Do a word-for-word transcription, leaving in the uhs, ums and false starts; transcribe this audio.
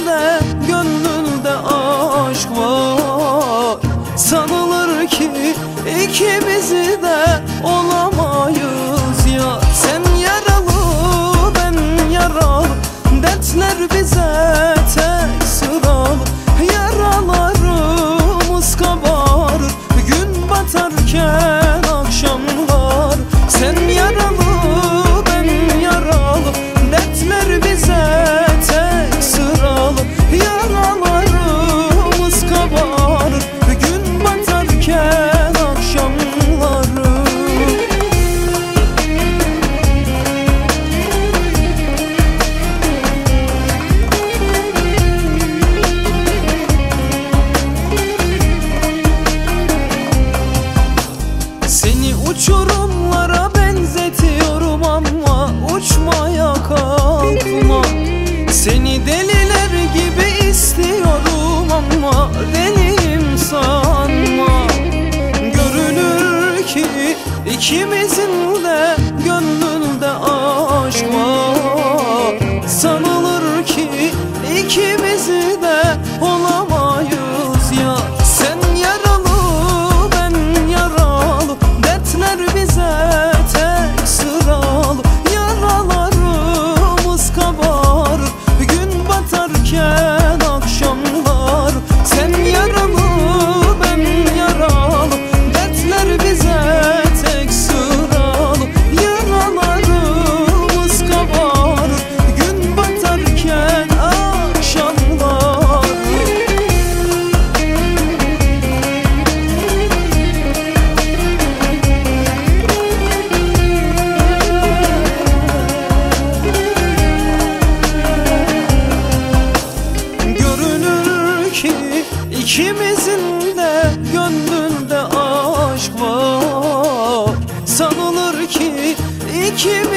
de gönlünde aşk var. Sanılır ki ikimizi de olamayız ya. Sen yaralı ben yaralı, dertler bize tek sıralı. Yaralarımız kabarır gün batarken akşamlar. Sen yaralı ben yaralı, dertler bize tek sıralı. Yaralarımız kabarır gün batarken akşamları. Seni uçurumlara benzetiyorum ama uçmaya kalkma. Seni deliler gibi istiyorum ama deliyim sanma. Görünür ki ikimizin de gönlünde aşk var. Sanılır ki ikimizi de olamayız ya. Sen yaralı ben yaralı, dertler bize tek sıralı. Yaralarımız kabarır gün batarken akşamlar. Sen yaralı ben yaralı, dertler bize tek sıralı. Yaralarımız kabarır gün batarken akşamlar. Görünür ki ikimizin de gönlünde aşk var. Sanılır ki ikimiz